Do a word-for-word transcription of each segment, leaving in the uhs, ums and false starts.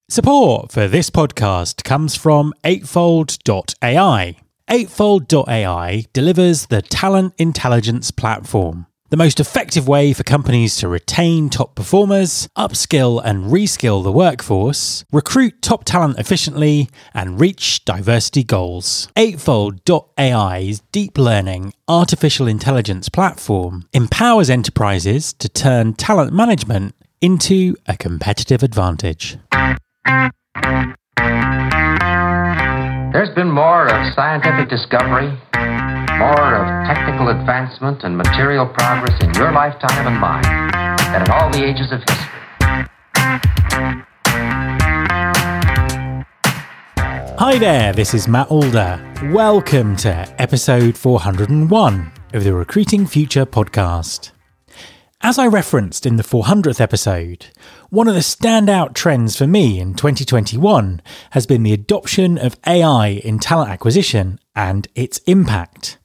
Support for this podcast comes from eightfold dot A I. eightfold dot A I delivers the talent intelligence platform, the most effective way for companies to retain top performers, upskill and reskill the workforce, recruit top talent efficiently, and reach diversity goals. eightfold dot A I's deep learning artificial intelligence platform empowers enterprises to turn talent management into a competitive advantage. There's been more of scientific discovery, more of technical advancement and material progress in your lifetime and mine than in all the ages of history. Hi there, this is Matt Alder. Welcome to episode four hundred one of the Recruiting Future podcast. As I referenced in the four hundredth episode, one of the standout trends for me in twenty twenty-one has been the adoption of A I in talent acquisition and its impact.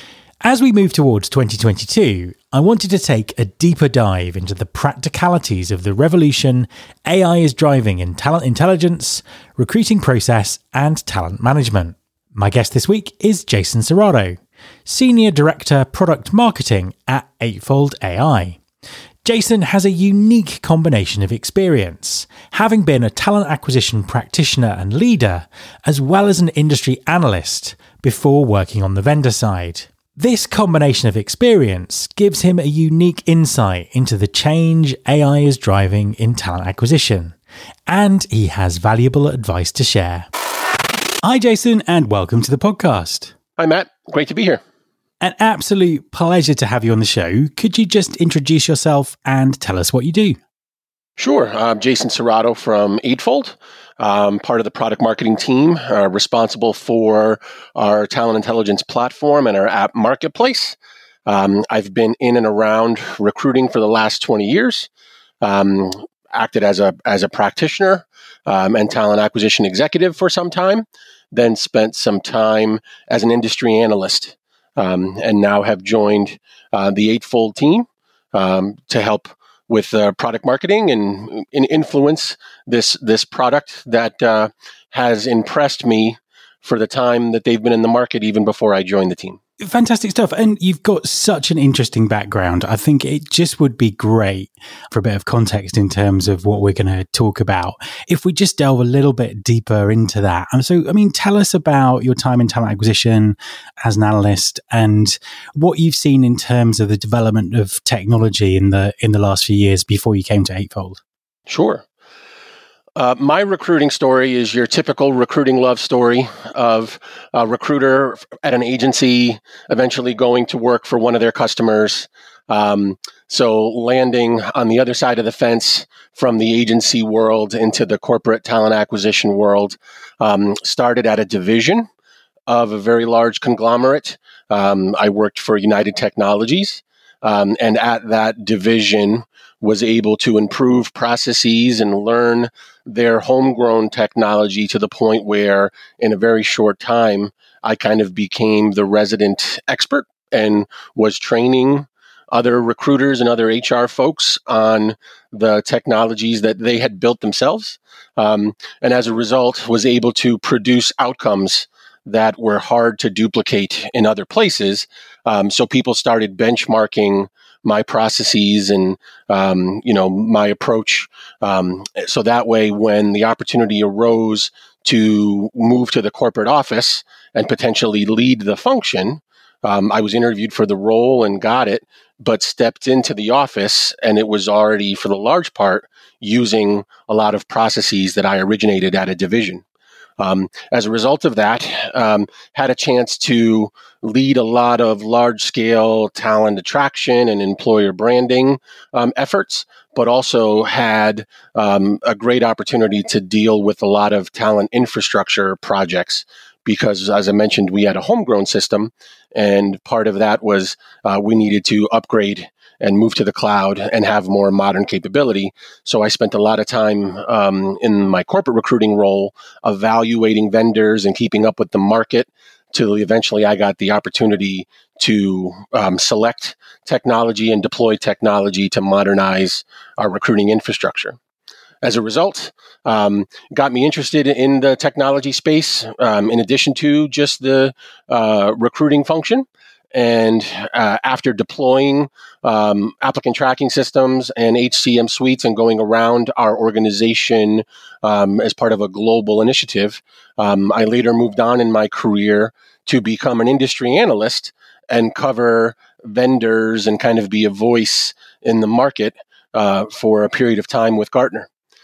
As we move towards twenty twenty-two, I wanted to take a deeper dive into the practicalities of the revolution A I is driving in talent intelligence, recruiting process, and talent management. My guest this week is Jason Serrato, Senior Director Product Marketing at eightfold A I. Jason has a unique combination of experience, having been a talent acquisition practitioner and leader, as well as an industry analyst before working on the vendor side. This combination of experience gives him a unique insight into the change A I is driving in talent acquisition, and he has valuable advice to share. Hi, Jason, and welcome to the podcast. Hi, Matt. Great to be here. An absolute pleasure to have you on the show. Could you just introduce yourself and tell us what you do? Sure. I'm Jason Serrato from Eightfold, um, part of the product marketing team, uh, responsible for our talent intelligence platform and our app marketplace. Um, I've been in and around recruiting for the last twenty years, um, acted as a as a practitioner um, and talent acquisition executive for some time, then spent some time as an industry analyst. Um, and now have joined uh, the Eightfold team um, to help with uh, product marketing and, and influence this this product that uh, has impressed me for the time that they've been in the market, even before I joined the team. Fantastic stuff. And you've got such an interesting background. I think it just would be great for a bit of context in terms of what we're going to talk about, if we just delve a little bit deeper into that. And so, I mean, tell us about your time in talent acquisition as an analyst and what you've seen in terms of the development of technology in the in the last few years before you came to Eightfold. Sure. Uh, my recruiting story is your typical recruiting love story of a recruiter at an agency eventually going to work for one of their customers. Um, so landing on the other side of the fence from the agency world into the corporate talent acquisition world. Um, started at a division of a very large conglomerate. Um, I worked for United Technologies, um, and at that division was able to improve processes and learn their homegrown technology to the point where in a very short time, I kind of became the resident expert and was training other recruiters and other H R folks on the technologies that they had built themselves. Um, and as a result, was able to produce outcomes that were hard to duplicate in other places. Um, so people started benchmarking my processes and, um, you know, my approach. Um, so that way, when the opportunity arose to move to the corporate office and potentially lead the function, um, I was interviewed for the role and got it, but stepped into the office and it was already, for the large part, using a lot of processes that I originated at a division. Um, as a result of that, um, had a chance to lead a lot of large-scale talent attraction and employer branding um, efforts, but also had um, a great opportunity to deal with a lot of talent infrastructure projects because, as I mentioned, we had a homegrown system, and part of that was uh, we needed to upgrade and move to the cloud and have more modern capability. So I spent a lot of time um, in my corporate recruiting role evaluating vendors and keeping up with the market till eventually I got the opportunity to um, select technology and deploy technology to modernize our recruiting infrastructure. as a result, um, got me interested in the technology space, um, in addition to just the uh, recruiting function. And uh, after deploying um, applicant tracking systems and H C M suites and going around our organization um, as part of a global initiative, um, I later moved on in my career to become an industry analyst and cover vendors and kind of be a voice in the market uh, for a period of time with Gartner.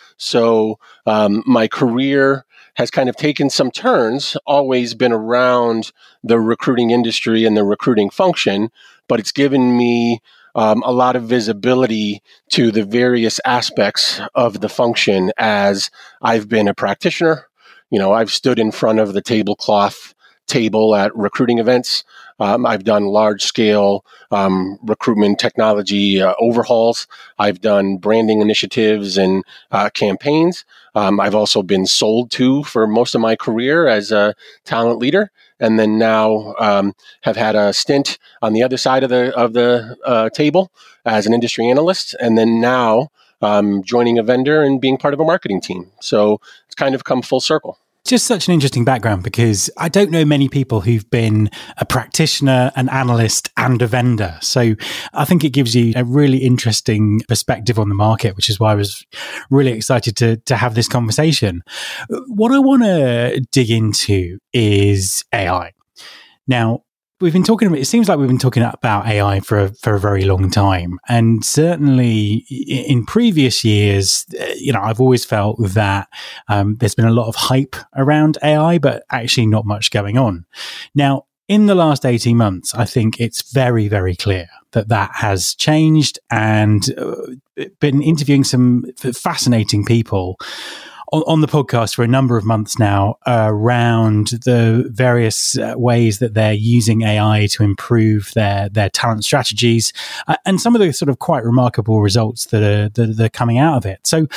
So um, my career has kind of taken some turns, always been around the recruiting industry and the recruiting function, but it's given me um, a lot of visibility to the various aspects of the function as I've been a practitioner. You know, I've stood in front of the tablecloth table at recruiting events. Um, I've done large-scale um, recruitment technology uh, overhauls. I've done branding initiatives and uh, campaigns. Um, I've also been sold to for most of my career as a talent leader, and then now um, have had a stint on the other side of the of the uh, table as an industry analyst, and then now um, joining a vendor and being part of a marketing team. So it's kind of come full circle. Just such an interesting background, because I don't know many people who've been a practitioner, an analyst, and a vendor. So I think it gives you a really interesting perspective on the market, which is why I was really excited to, to have this conversation. What I want to dig into is A I. Now, we've been talking about, it seems like we've been talking about A I for a, for a very long time. And certainly in previous years, you know, I've always felt that um, there's been a lot of hype around A I, but actually not much going on. Now, in the last eighteen months, I think it's very, very clear that that has changed, and uh, been interviewing some fascinating people On, on the podcast for a number of months now uh, around the various uh, ways that they're using A I to improve their their talent strategies, uh, and some of the sort of quite remarkable results that are, that are coming out of it. So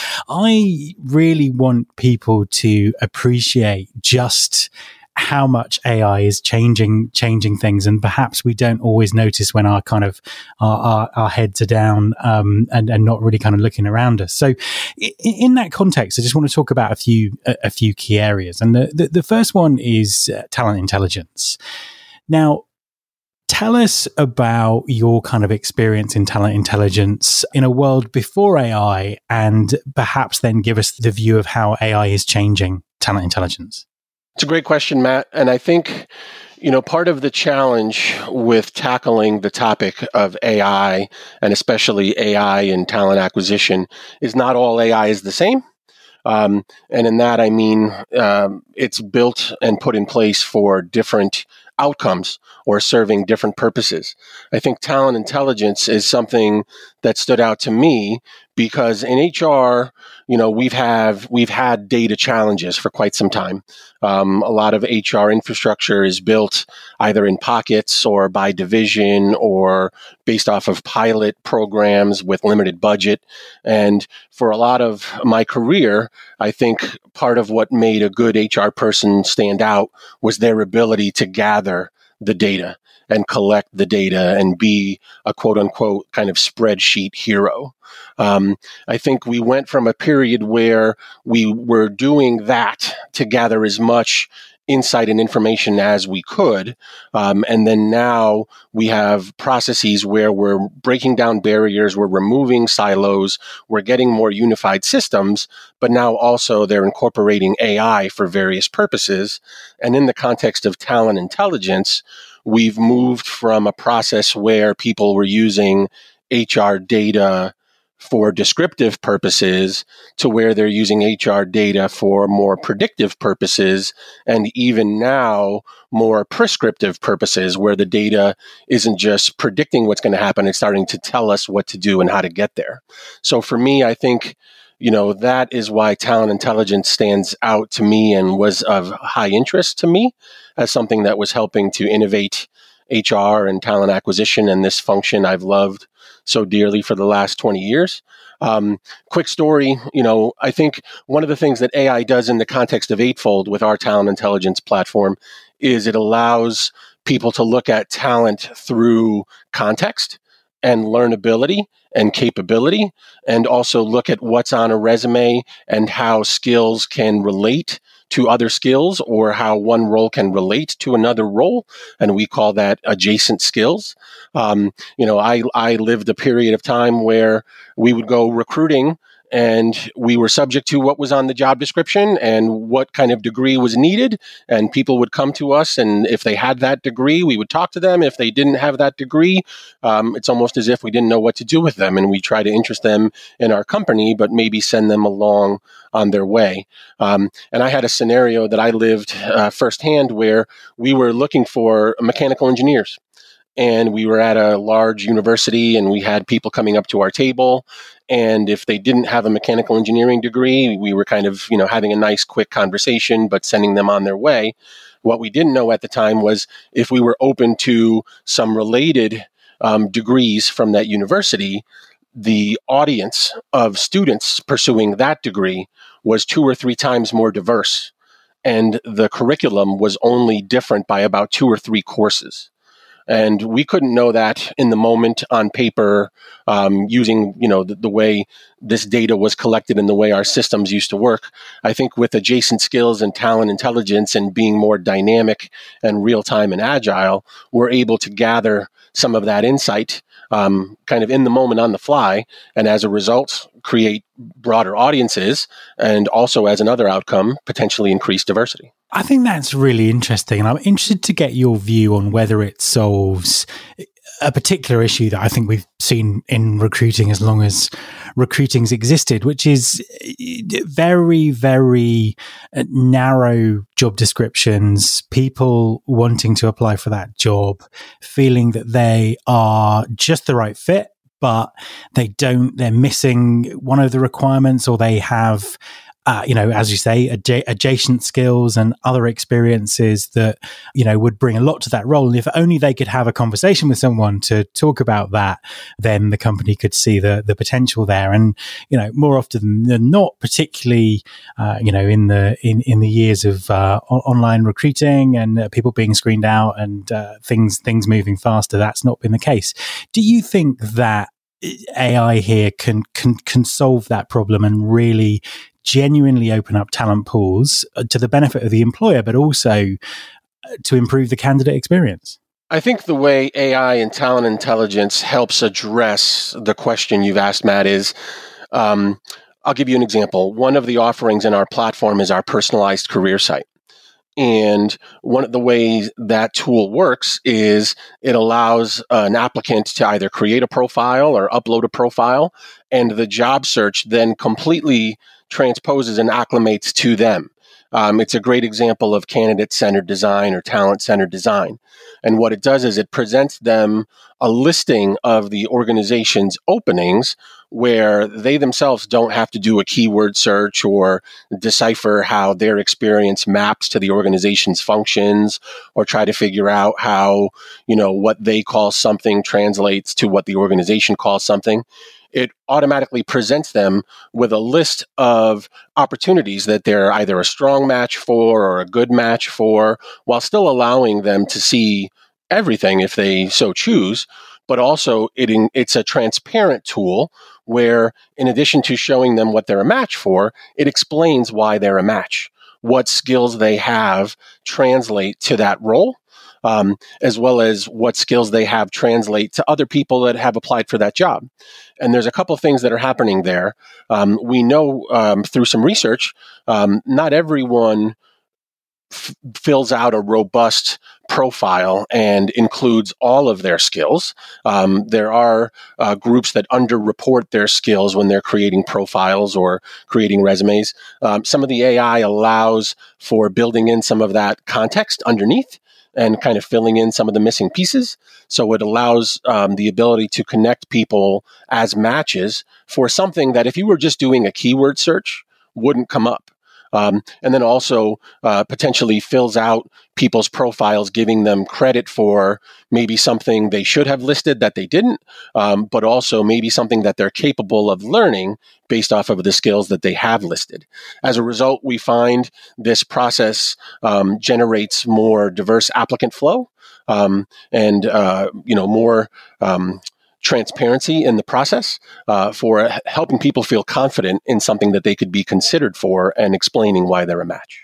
I really want people to appreciate just how much A I is changing changing things, and perhaps we don't always notice when our kind of our, our, our heads are down um, and, and not really kind of looking around us. So in, in that context, I just want to talk about a few a, a few key areas, and the, the, the first one is uh, talent intelligence. Now, tell us about your kind of experience in talent intelligence in a world before A I, and perhaps then give us the view of how A I is changing talent intelligence. It's a great question, Matt. And I think, you know, part of the challenge with tackling the topic of A I, and especially A I in talent acquisition, is not all A I is the same. Um, and in that, I mean, um, it's built and put in place for different outcomes or serving different purposes. I think talent intelligence is something that stood out to me because in H R, you know, we've have we've had data challenges for quite some time. Um, a lot of H R infrastructure is built either in pockets or by division or based off of pilot programs with limited budget. And for a lot of my career, I think part of what made a good H R person stand out was their ability to gather the data and collect the data and be a quote unquote kind of spreadsheet hero. Um, I think we went from a period where we were doing that to gather as much insight and information as we could. Um, and then now we have processes where we're breaking down barriers, we're removing silos, we're getting more unified systems, but now also they're incorporating A I for various purposes. And in the context of talent intelligence, we've moved from a process where people were using H R data for descriptive purposes to where they're using H R data for more predictive purposes, and even now more prescriptive purposes where the data isn't just predicting what's going to happen, it's starting to tell us what to do and how to get there. So for me, I think, you know, that is why talent intelligence stands out to me and was of high interest to me as something that was helping to innovate H R and talent acquisition, and this function I've loved so dearly for the last twenty years. Um, quick story, you know, I think one of the things that A I does in the context of Eightfold with our talent intelligence platform is it allows people to look at talent through context and learnability and capability, and also look at what's on a resume and how skills can relate to other skills or how one role can relate to another role. And we call that adjacent skills. Um, you know, I, I lived a period of time where we would go recruiting and we were subject to what was on the job description and what kind of degree was needed. And people would come to us, and if they had that degree, we would talk to them. If they didn't have that degree, um, it's almost as if we didn't know what to do with them. And we try to interest them in our company, but maybe send them along on their way. Um, and I had a scenario that I lived uh, firsthand where we were looking for mechanical engineers. And we were at a large university and we had people coming up to our table. And if they didn't have a mechanical engineering degree, we were kind of, you know, having a nice quick conversation, but sending them on their way. What we didn't know at the time was if we were open to some related um, degrees from that university, the audience of students pursuing that degree was two or three times more diverse. And the curriculum was only different by about two or three courses. And we couldn't know that in the moment on paper, um, using, you know, the, the way this data was collected and the way our systems used to work. I think with adjacent skills and talent intelligence and being more dynamic and real-time and agile, we're able to gather some of that insight um, kind of in the moment on the fly. And as a result, create broader audiences and also as another outcome, potentially increase diversity. I think that's really interesting. And I'm interested to get your view on whether it solves a particular issue that I think we've seen in recruiting as long as recruiting's existed, which is very, very narrow job descriptions, people wanting to apply for that job, feeling that they are just the right fit, but they don't, they're missing one of the requirements, or they have Uh, you know, as you say, adja- adjacent skills and other experiences that, you know, would bring a lot to that role. And if only they could have a conversation with someone to talk about that, then the company could see the the potential there. And, you know, more often than not, particularly, uh, you know, in the in, in the years of uh, o- online recruiting and uh, people being screened out and uh, things things moving faster, that's not been the case. Do you think that A I here can can can solve that problem and really genuinely open up talent pools to the benefit of the employer, but also to improve the candidate experience? I think the way A I and talent intelligence helps address the question you've asked, Matt, is um, I'll give you an example. One of the offerings in our platform is our personalized career site. And one of the ways that tool works is it allows an applicant to either create a profile or upload a profile, and the job search then completely transposes and acclimates to them. Um, it's a great example of candidate-centered design or talent-centered design. And what it does is it presents them a listing of the organization's openings where they themselves don't have to do a keyword search or decipher how their experience maps to the organization's functions or try to figure out how, you know, what they call something translates to what the organization calls something. It automatically presents them with a list of opportunities that they're either a strong match for or a good match for, while still allowing them to see everything if they so choose. But also it in, it's a transparent tool where, in addition to showing them what they're a match for, it explains why they're a match, what skills they have translate to that role. Um, as well as what skills they have translate to other people that have applied for that job. And there's a couple of things that are happening there. Um, we know um, through some research, um, not everyone f- fills out a robust profile and includes all of their skills. Um, there are uh, groups that underreport their skills when they're creating profiles or creating resumes. Um, some of the A I allows for building in some of that context underneath and kind of filling in some of the missing pieces. So it allows um, the ability to connect people as matches for something that if you were just doing a keyword search, wouldn't come up. Um, and then also uh, potentially fills out people's profiles, giving them credit for maybe something they should have listed that they didn't, um, but also maybe something that they're capable of learning based off of the skills that they have listed. As a result, we find this process um, generates more diverse applicant flow um, and uh, you know more um, transparency in the process, uh, for h- helping people feel confident in something that they could be considered for and explaining why they're a match.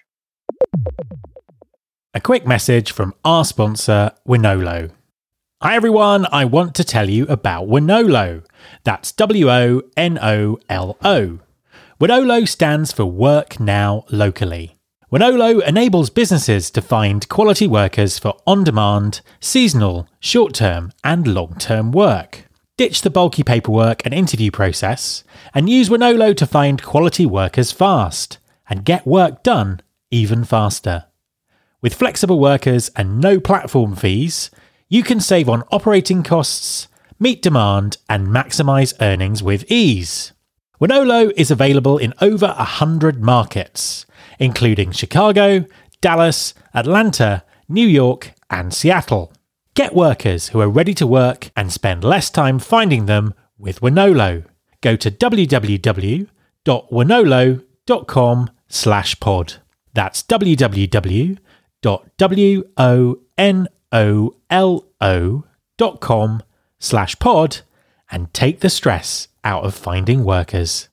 A quick message from our sponsor, Wonolo. Hi everyone, I want to tell you about Wonolo. That's W O N O L O. Wonolo stands for Work Now Locally. Wonolo enables businesses to find quality workers for on-demand, seasonal, short-term and long-term work. Ditch the bulky paperwork and interview process and use Wonolo to find quality workers fast and get work done even faster. With flexible workers and no platform fees, you can save on operating costs, meet demand, and maximise earnings with ease. Wonolo is available in over one hundred markets, including Chicago, Dallas, Atlanta, New York, and Seattle. Get workers who are ready to work and spend less time finding them with Wonolo. Go to w w w dot wonolo dot com slash pod. That's w w w dot w o n o l o dot com slash pod and take the stress out of finding workers.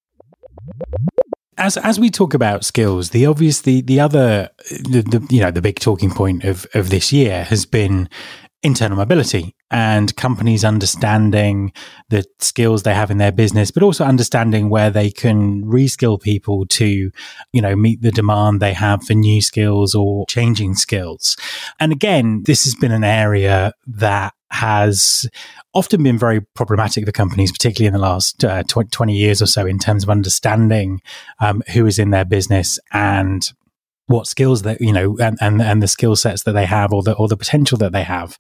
As as we talk about skills, the obvious the the other the, the you know the big talking point of of this year has been internal mobility and companies understanding the skills they have in their business, but also understanding where they can reskill people to, you know, meet the demand they have for new skills or changing skills. And again, this has been an area that has often been very problematic for companies, particularly in the last uh, twenty years or so, in terms of understanding um, who is in their business and what skills that, you know, and, and, and the skill sets that they have or the, or the potential that they have.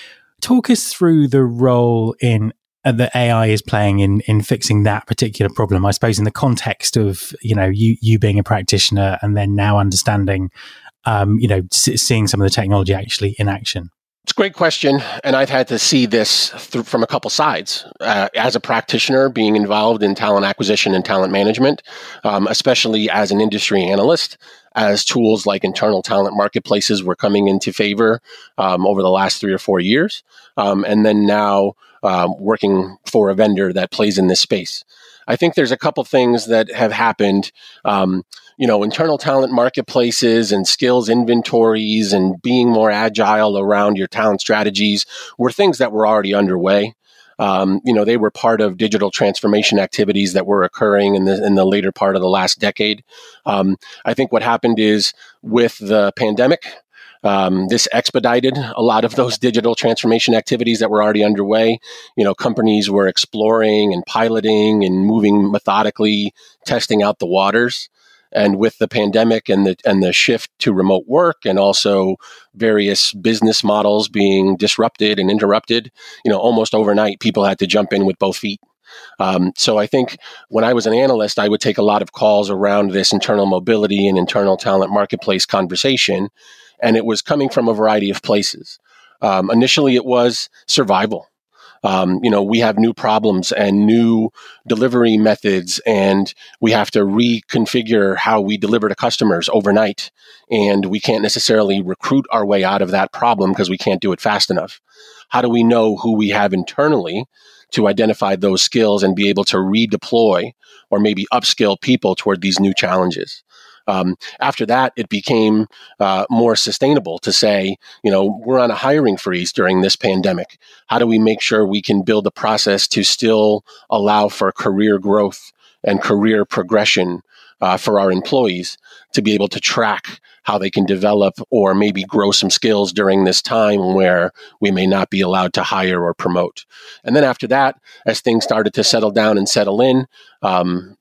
Talk us through the role in uh, that A I is playing in, in fixing that particular problem, I suppose, in the context of, you know, you, you being a practitioner and then now understanding, um, you know, s- seeing some of the technology actually in action. It's a great question, and I've had to see this th- from a couple sides. Uh, as a practitioner, being involved in talent acquisition and talent management, um, especially as an industry analyst, as tools like internal talent marketplaces were coming into favor um, over the last three or four years, um, and then now um, working for a vendor that plays in this space. I think there's a couple things that have happened. Um, you know, internal talent marketplaces and skills inventories and being more agile around your talent strategies were things that were already underway. Um, you know, they were part of digital transformation activities that were occurring in the in the later part of the last decade. Um, I think what happened is with the pandemic, Um, this expedited a lot of those digital transformation activities that were already underway. You know, companies were exploring and piloting and moving methodically, testing out the waters. And with the pandemic and the and the shift to remote work and also various business models being disrupted and interrupted, you know, almost overnight, people had to jump in with both feet. Um, so I think when I was an analyst, I would take a lot of calls around this internal mobility and internal talent marketplace conversation. And it was coming from a variety of places. Um, initially, it was survival. Um, you know, we have new problems and new delivery methods, and we have to reconfigure how we deliver to customers overnight. And we can't necessarily recruit our way out of that problem because we can't do it fast enough. How do we know who we have internally to identify those skills and be able to redeploy or maybe upskill people toward these new challenges? Um, after that, it became uh, more sustainable to say, you know, we're on a hiring freeze during this pandemic. How do we make sure we can build a process to still allow for career growth and career progression uh, for our employees to be able to track how they can develop or maybe grow some skills during this time where we may not be allowed to hire or promote? And then after that, as things started to settle down and settle in, um,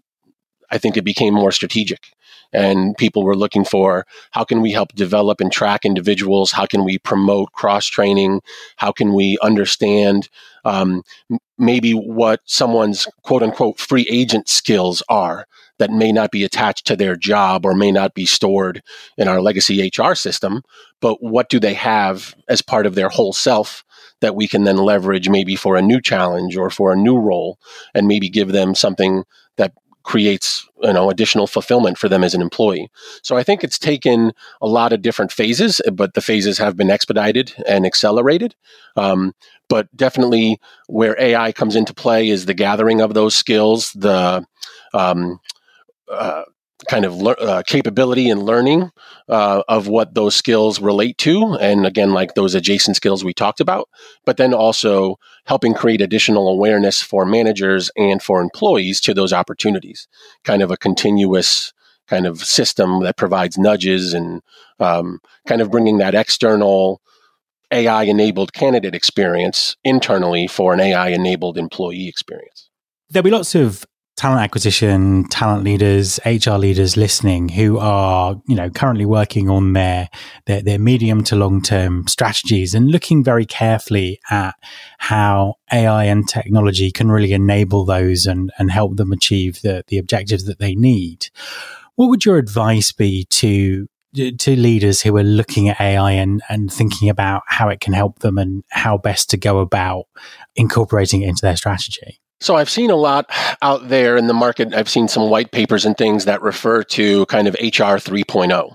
I think it became more strategic. And people were looking for, how can we help develop and track individuals? How can we promote cross-training? How can we understand um, m- maybe what someone's quote-unquote free agent skills are that may not be attached to their job or may not be stored in our legacy H R system, but what do they have as part of their whole self that we can then leverage maybe for a new challenge or for a new role and maybe give them something that creates, you know, additional fulfillment for them as an employee. So I think it's taken a lot of different phases, but the phases have been expedited and accelerated. Um, but definitely where A I comes into play is the gathering of those skills, the um, uh, kind of le- uh, capability and learning uh, of what those skills relate to. And again, like those adjacent skills we talked about, but then also helping create additional awareness for managers and for employees to those opportunities, kind of a continuous kind of system that provides nudges and um, kind of bringing that external A I-enabled candidate experience internally for an A I-enabled employee experience. There'll be lots of talent acquisition, talent leaders, H R leaders listening who are, you know, currently working on their, their, their medium to long-term strategies and looking very carefully at how A I and technology can really enable those and, and help them achieve the, the objectives that they need. What would your advice be to to leaders who are looking at A I and, and thinking about how it can help them and how best to go about incorporating it into their strategy? So I've seen a lot out there in the market. I've seen some white papers and things that refer to kind of H R three point oh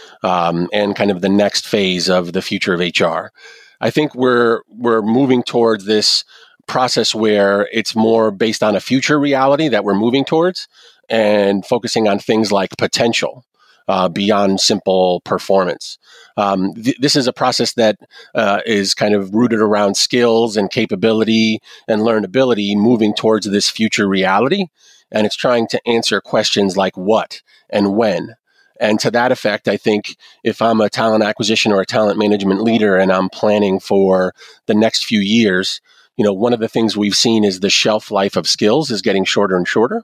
um, and kind of the next phase of the future of H R. I think we're we're moving towards this process where it's more based on a future reality that we're moving towards and focusing on things like potential uh, beyond simple performance. Um, th- this is a process that uh, is kind of rooted around skills and capability and learnability moving towards this future reality. And it's trying to answer questions like what and when. And to that effect, I think if I'm a talent acquisition or a talent management leader and I'm planning for the next few years, you know, one of the things we've seen is the shelf life of skills is getting shorter and shorter.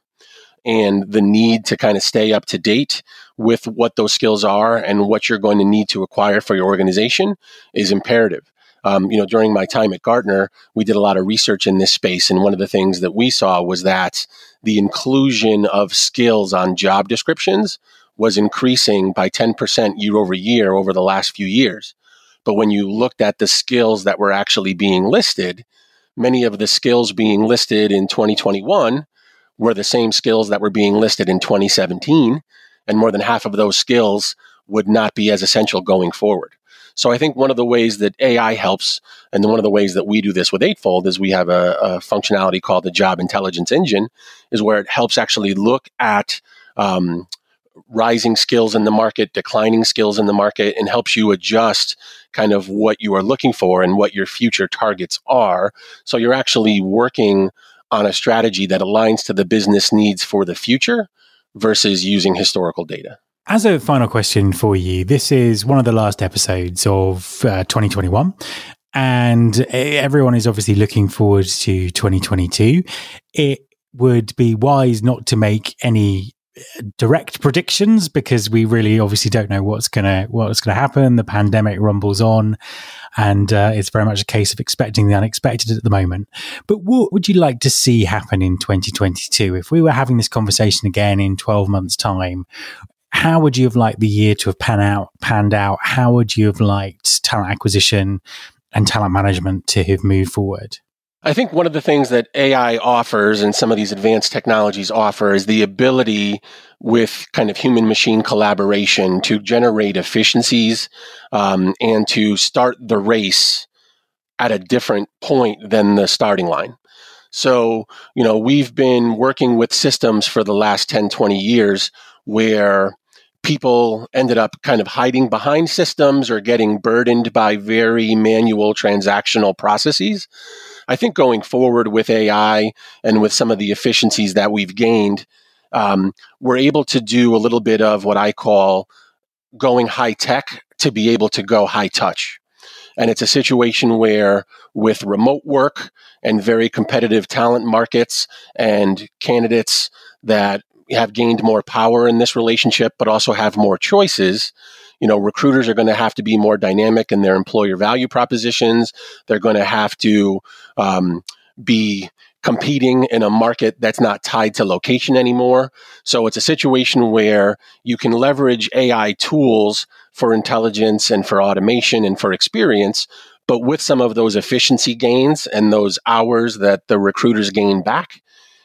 And the need to kind of stay up to date with what those skills are and what you're going to need to acquire for your organization is imperative. Um, you know, during my time at Gartner, we did a lot of research in this space. And one of the things that we saw was that the inclusion of skills on job descriptions was increasing by ten percent year over year over the last few years. But when you looked at the skills that were actually being listed, many of the skills being listed in twenty twenty-one were the same skills that were being listed in twenty seventeen, and more than half of those skills would not be as essential going forward. So I think one of the ways that A I helps, and one of the ways that we do this with Eightfold, is we have a, a functionality called the Job Intelligence Engine, is where it helps actually look at um, rising skills in the market, declining skills in the market, and helps you adjust kind of what you are looking for and what your future targets are. So you're actually working on a strategy that aligns to the business needs for the future versus using historical data. As a final question for you, this is one of the last episodes of uh, twenty twenty-one, and everyone is obviously looking forward to twenty twenty-two. It would be wise not to make any direct predictions because we really obviously don't know what's gonna what's gonna happen. The pandemic rumbles on, and uh, it's very much a case of expecting the unexpected at the moment. But what would you like to see happen in twenty twenty-two? If we were having this conversation again in twelve months' time, how would you have liked the year to have pan out, panned out? How would you have liked talent acquisition and talent management to have moved forward? I think one of the things that A I offers and some of these advanced technologies offer is the ability with kind of human-machine collaboration to generate efficiencies um, and to start the race at a different point than the starting line. So, you know, we've been working with systems for the last ten, twenty years where people ended up kind of hiding behind systems or getting burdened by very manual transactional processes. I think going forward with A I and with some of the efficiencies that we've gained, um, we're able to do a little bit of what I call going high tech to be able to go high touch. And it's a situation where with remote work and very competitive talent markets and candidates that have gained more power in this relationship, but also have more choices, you know, recruiters are going to have to be more dynamic in their employer value propositions. They're going to have to um, be competing in a market that's not tied to location anymore. So it's a situation where you can leverage A I tools for intelligence and for automation and for experience, but with some of those efficiency gains and those hours that the recruiters gain back,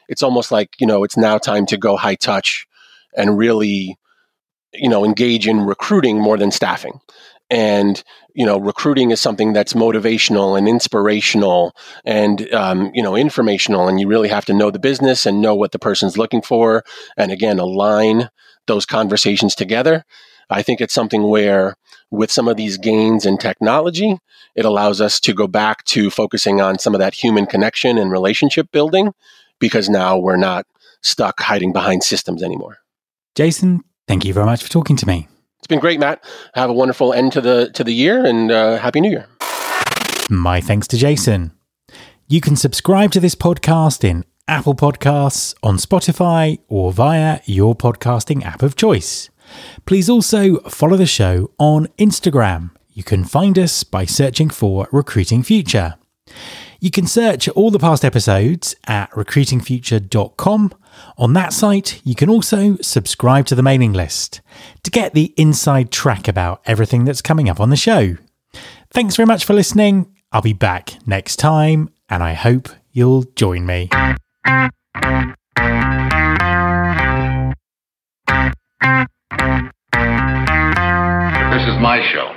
it's almost like, you know, it's now time to go high touch and really, you know, engage in recruiting more than staffing. And, you know, recruiting is something that's motivational and inspirational and, um, you know, informational. And you really have to know the business and know what the person's looking for. And again, align those conversations together. I think it's something where with some of these gains in technology, it allows us to go back to focusing on some of that human connection and relationship building, because now we're not stuck hiding behind systems anymore. Jason, thank you very much for talking to me. It's been great, Matt. Have a wonderful end to the to the year, and uh, Happy New Year. My thanks to Jason. You can subscribe to this podcast in Apple Podcasts, on Spotify, or via your podcasting app of choice. Please also follow the show on Instagram. You can find us by searching for Recruiting Future. You can search all the past episodes at recruiting future dot com. On that site, you can also subscribe to the mailing list to get the inside track about everything that's coming up on the show. Thanks very much for listening. I'll be back next time, and I hope you'll join me. This is my show.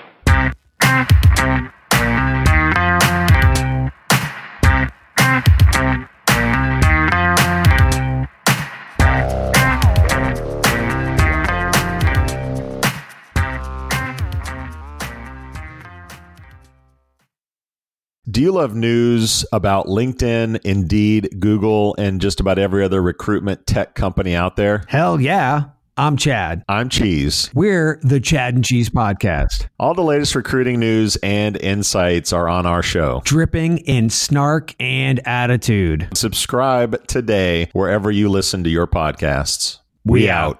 Do you love news about LinkedIn, Indeed, Google, and just about every other recruitment tech company out there? Hell yeah. I'm Chad. I'm Cheese. We're the Chad and Cheese Podcast. All the latest recruiting news and insights are on our show. Dripping in snark and attitude. Subscribe today wherever you listen to your podcasts. We, we out. out.